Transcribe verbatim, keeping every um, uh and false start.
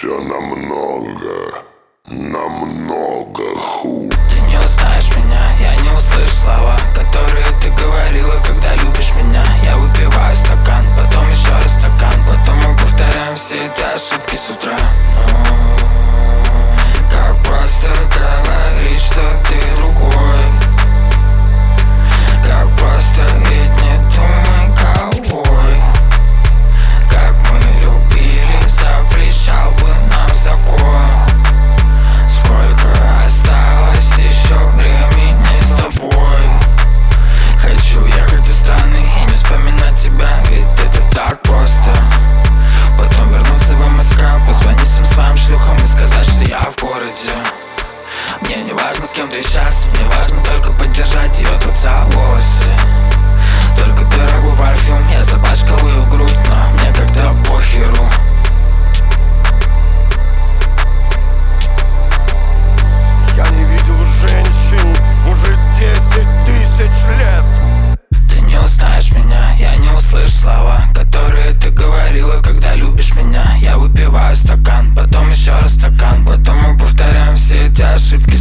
все намного, намного хуже. Ты не узнаешь меня, я не услышу слова, которые ты говорила, когда любишь меня. Я выпиваю стакан, потом еще раз стакан, потом мы повторяем все эти ошибки с утра. Как просто говорить, что ты другой. Как просто, ведь не думай головой. Как мы любили, запрещал бы нам закон. Сколько осталось еще времени с тобой. Хочу ехать из страны и не вспоминать тебя, ведь это так просто. Потом вернуться в МСК, позвонить всем своим шлюхам и сказать, что я в городе. Мне не важно, с кем ты сейчас, мне важно только поддержать ее тут за волосы. Только дорогой парфюм, я запачкал ее грудь, но мне как-то похеру. Я не видел женщин уже десять тысяч лет. Ты не узнаешь меня, я не услышу слова, которые ты говорила, когда любишь меня. Я выпиваю стакан, потом еще раз стакан, потом мы повторяем все эти ошибки